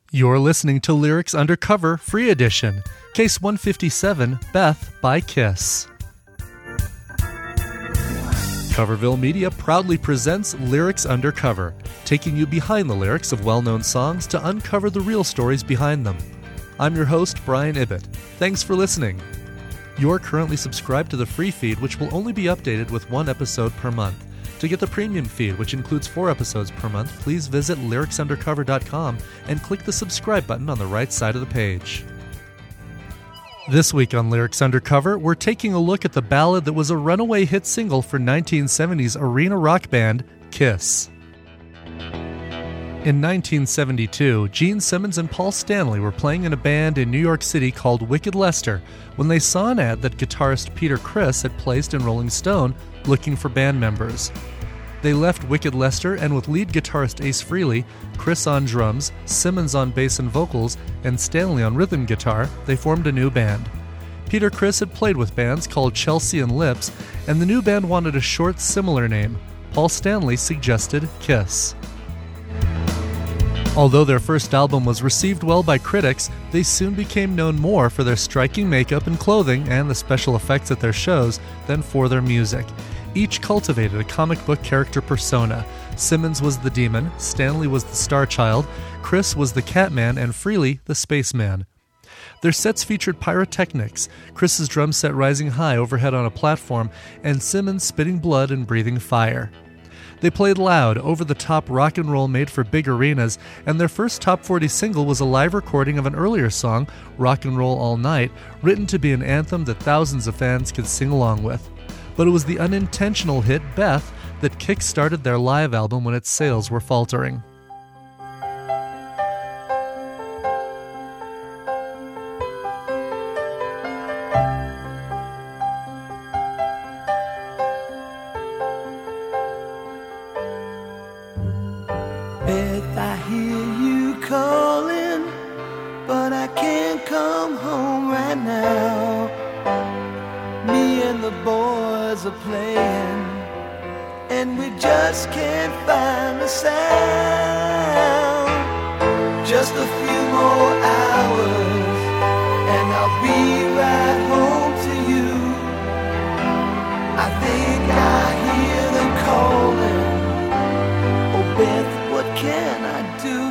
You're listening to Lyrics Undercover Free Edition, Case 157, Beth by Kiss. Coverville Media proudly presents Lyrics Undercover, taking you behind the lyrics of well-known songs to uncover the real stories behind them. I'm your host, Brian Ibbett. Thanks for listening. You're currently subscribed to the free feed, which will only be updated with one episode per month. To get the premium feed, which includes 4 episodes per month, please visit lyricsundercover.com and click the subscribe button on the right side of the page. This week on Lyrics Undercover, we're taking a look at the ballad that was a runaway hit single for 1970's arena rock band, Kiss. In 1972, Gene Simmons and Paul Stanley were playing in a band in New York City called Wicked Lester when they saw an ad that guitarist Peter Criss had placed in Rolling Stone looking for band members. They left Wicked Lester, and with lead guitarist Ace Frehley, Criss on drums, Simmons on bass and vocals, and Stanley on rhythm guitar, they formed a new band. Peter Criss had played with bands called Chelsea and Lips, and the new band wanted a short, similar name. Paul Stanley suggested Kiss. Although their first album was received well by critics, they soon became known more for their striking makeup and clothing and the special effects at their shows than for their music. Each cultivated a comic book character persona. Simmons was the demon, Stanley was the star child, Criss was the Catman, and Frehley the spaceman. Their sets featured pyrotechnics, Criss's drum set rising high overhead on a platform, and Simmons spitting blood and breathing fire. They played loud, over-the-top rock and roll made for big arenas, and their first top 40 single was a live recording of an earlier song, Rock and Roll All Night, written to be an anthem that thousands of fans could sing along with. But it was the unintentional hit, Beth, that kick-started their live album when its sales were faltering. Beth, I hear you calling, but I can't come home right now. Me and the boys are playing, and we just can't find the sound. Just a few more hours, and I'll be right home to you. I think I hear them calling. Oh, Beth, what can I do?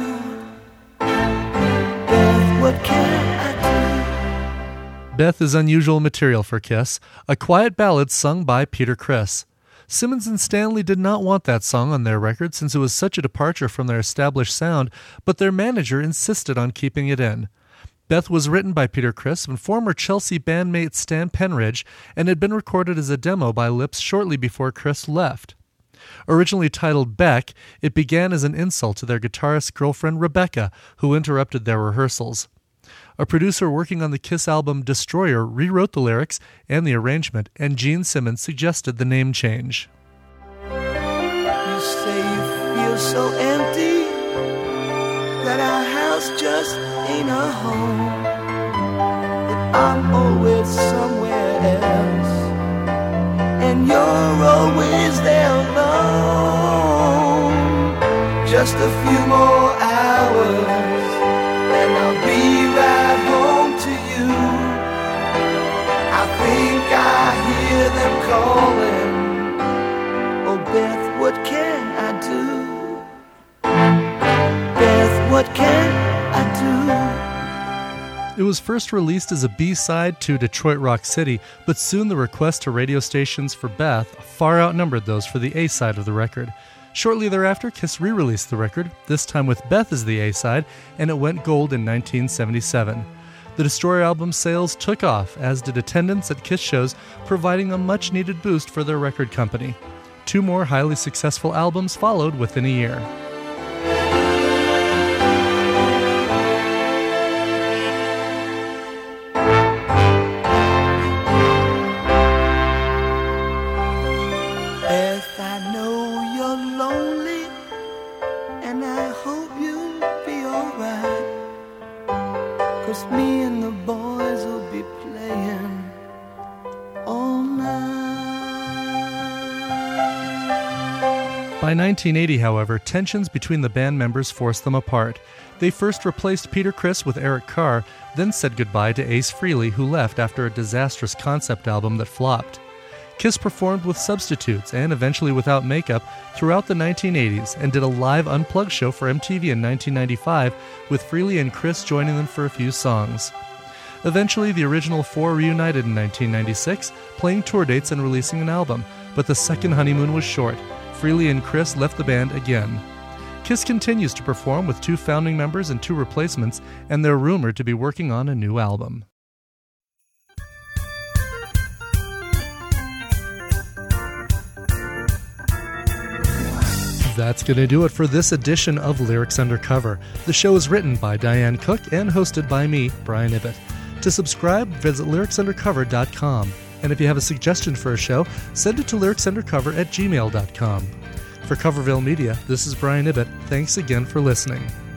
Beth, what can I do? Beth is unusual material for Kiss, a quiet ballad sung by Peter Criss. Simmons and Stanley did not want that song on their record since it was such a departure from their established sound, but their manager insisted on keeping it in. Beth was written by Peter Criss and former Chelsea bandmate Stan Penridge and had been recorded as a demo by Lips shortly before Criss left. Originally titled Beck, it began as an insult to their guitarist's girlfriend Rebecca, who interrupted their rehearsals. A producer working on the Kiss album Destroyer rewrote the lyrics and the arrangement, and Gene Simmons suggested the name change. You say you feel so empty, that our house just ain't a home, that I'm always somewhere else, and you're always there alone. Just a few more hours, and I'll be right home to you. I think I hear them calling. Oh, Beth, what can I do? Beth, what can I do? It was first released as a B-side to Detroit Rock City, but soon the requests to radio stations for Beth far outnumbered those for the A-side of the record. Shortly thereafter, Kiss re-released the record, this time with Beth as the A-side, and it went gold in 1977. The Destroyer album sales took off, as did attendance at Kiss shows, providing a much-needed boost for their record company. 2 more highly successful albums followed within a year. Beth, I know you're lonely, and I hope you'll be alright, 'cause me and the boys will be playing all night. By By 1980, however, tensions between the band members forced them apart. They first replaced Peter Criss with Eric Carr, then said goodbye to Ace Frehley, who left after a disastrous concept album that flopped. Kiss performed with substitutes and eventually without makeup throughout the 1980s and did a live Unplugged show for MTV in 1995 with Frehley and Criss joining them for a few songs. Eventually, the original four reunited in 1996, playing tour dates and releasing an album, but the second honeymoon was short. Frehley and Criss left the band again. Kiss continues to perform with two founding members and two replacements, and they're rumored to be working on a new album. That's going to do it for this edition of Lyrics Undercover. The show is written by Diane Cook and hosted by me, Brian Ibbott. To subscribe, visit lyricsundercover.com. And if you have a suggestion for a show, send it to lyricsundercover@gmail.com. For Coverville Media, this is Brian Ibbott. Thanks again for listening.